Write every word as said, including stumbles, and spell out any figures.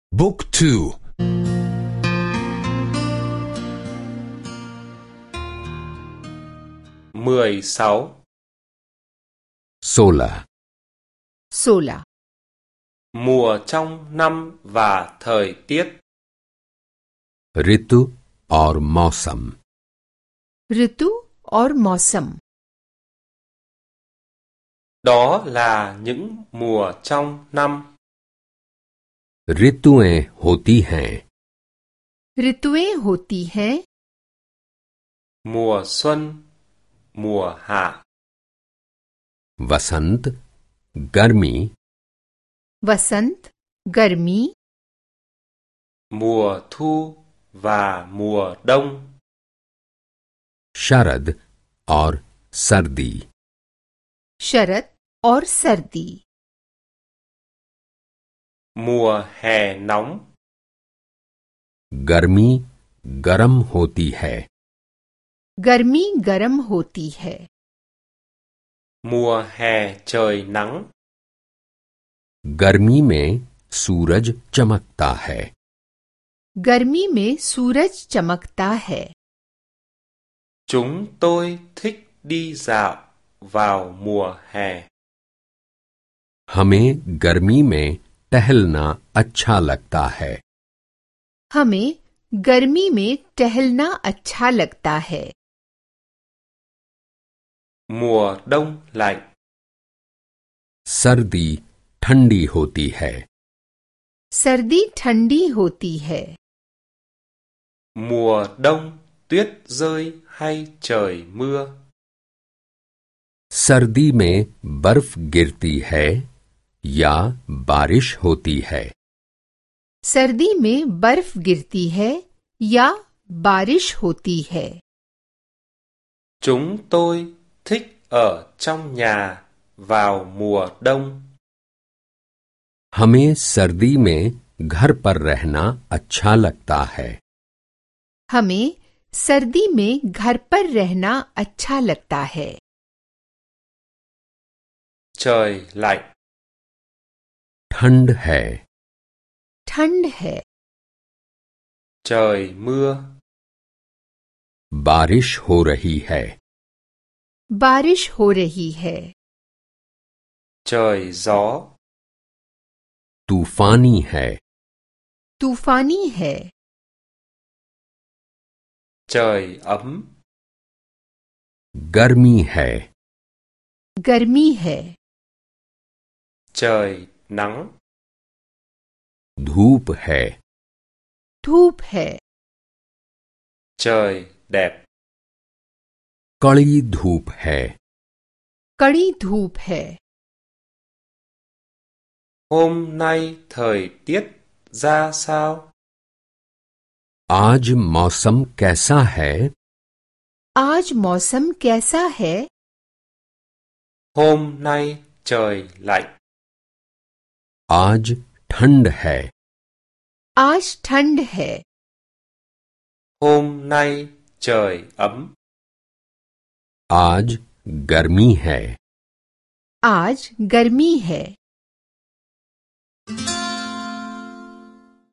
บุ๊กทู mười sáu सोलह सोलह mùa trong năm và thời tiết ऋतु और मौसम ऋतु और मौसम đó là những mùa trong năm ऋतुएं होती हैं ऋतुएं होती हैं mùa xuân mùa hạ वसंत गर्मी वसंत गर्मी mùa thu và mùa đông शरद और सर्दी शरद और सर्दी mùa hè nóng गर्मी गरम होती है गर्मी गरम होती है mùa hè trời nắng गर्मी में सूरज चमकता है गर्मी में सूरज चमकता है chúng tôi thích đi dạo vào mùa hè हमें गर्मी में टहलना अच्छा लगता है हमें गर्मी में टहलना अच्छा लगता है mùa đông lạnh सर्दी ठंडी होती है सर्दी ठंडी होती है mùa đông tuyết rơi hay trời mưa सर्दी में बर्फ गिरती है या बारिश होती है सर्दी में बर्फ गिरती है या बारिश होती है chúng tôi thích ở trong nhà vào mùa đông हमें सर्दी में घर पर रहना अच्छा लगता है हमें सर्दी में घर पर रहना अच्छा लगता है trời lạnh ठंड है ठंड है trời mưa बारिश हो रही है बारिश हो रही है trời gió तूफानी है तूफानी है trời ấm गर्मी है गर्मी है trời nắng धूप है धूप है trời đẹp कड़ी धूप है कड़ी धूप है hôm nay thời tiết ra sao आज मौसम कैसा है आज मौसम कैसा है hôm nay trời lạnh आज ठंड है आज ठंड है hôm nay trời ấm आज गर्मी है आज गर्मी है